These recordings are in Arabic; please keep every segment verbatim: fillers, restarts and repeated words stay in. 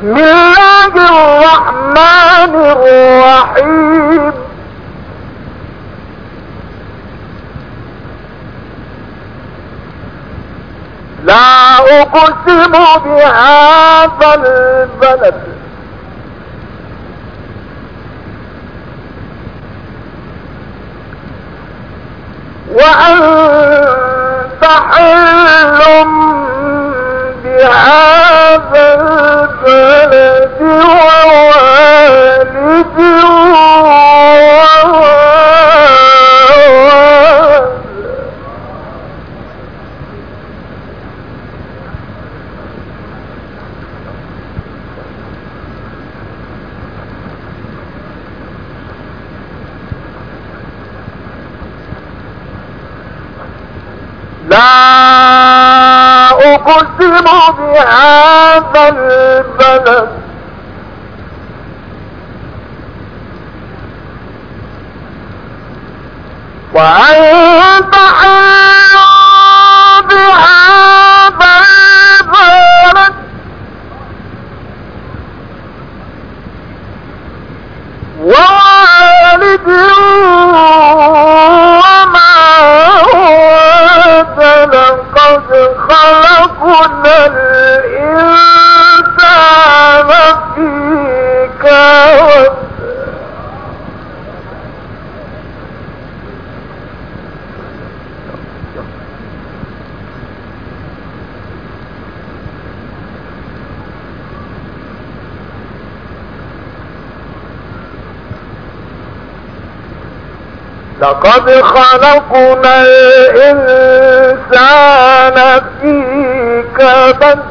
بسم الله الرحمن الرحيم. لا أقسم بهذا البلد وأنت حل بهذا البلد ووالد لا أقسم بهذا البلد وأنت حل بهذا البلد ووالد لقد خلقنا الإنسان في كبد لقد خلقنا الإنسان في كبد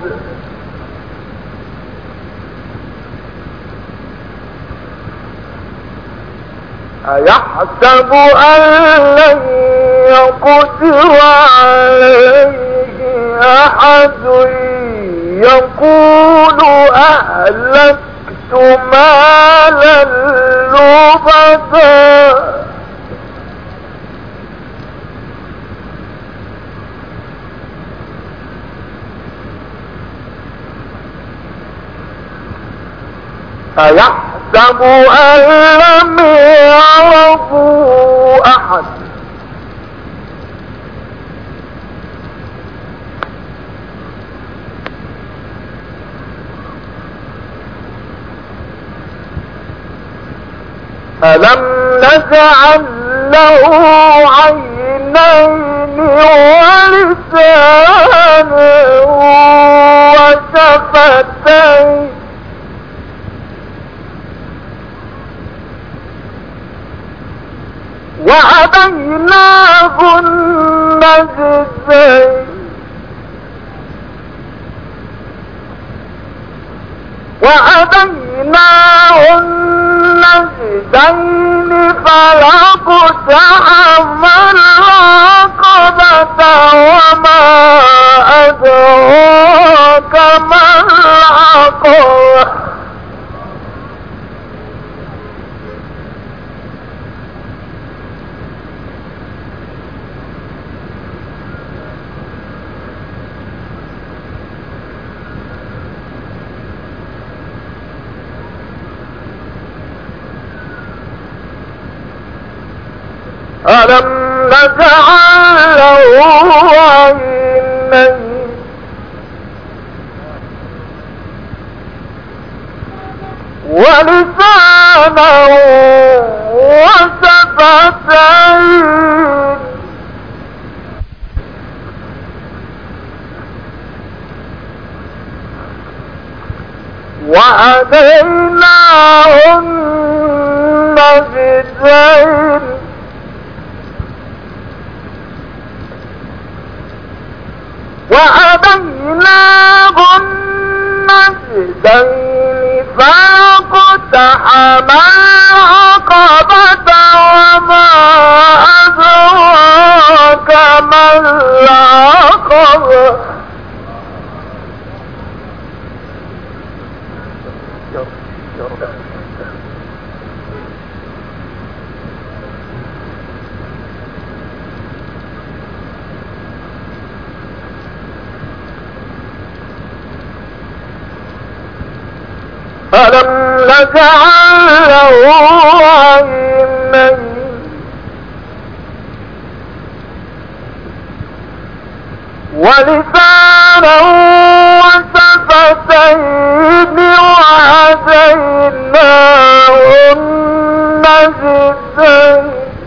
أيحسب أن لن يقدر عليه أحد يقول أهلكت مالا لبدا أيحسب أن لم يره أحد ألم نجعل له عينين ولسانا وشفتين وهديناه النجدين وهديناه النجدين فلا اقتحم العقبة وما أدراك ما العقبة ألم نجعل له عينين ولسانا وشفتين وهديناه النجدين وهديناه النجدين فاقتحم العقبة وما أدراك ما العقبة لجعله عينين ولسانا وشفتين وهديناه النجدين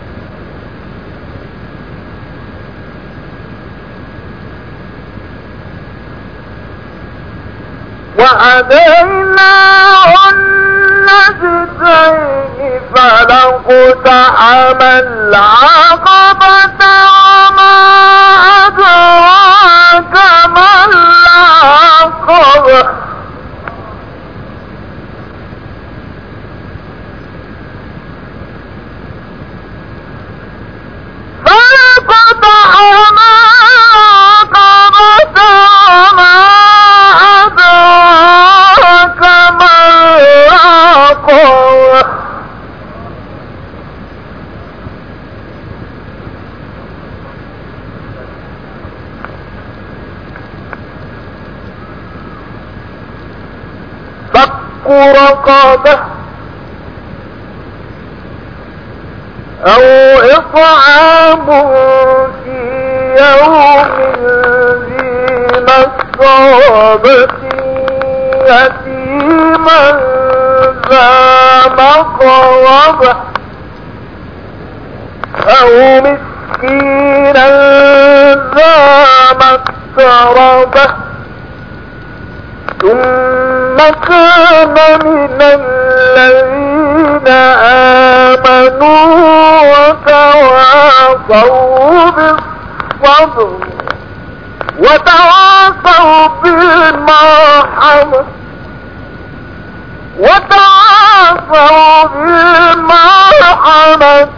وهديناه النجدين فلا اقتحم العقبة وما أدراك ما العقبة فاقتحم العقبة وما أدراك ما العقبة فك رقبة أو إطعام في يوم ذي مسغبة يتيما ذا مقربة أو مسكينا ذا متربة ثم كان من الذين آمنوا وتواصوا بالصبر وتواصوا بالمرحمة وتواصوا بالمرحمة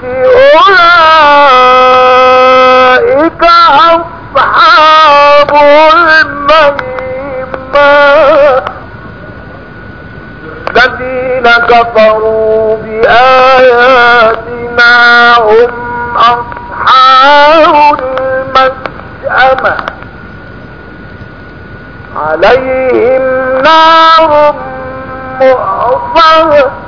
أولئك أصحاب الميمنة الذين كفروا بآياتنا هم أصحاب المشأمة عليهم نار مؤصدة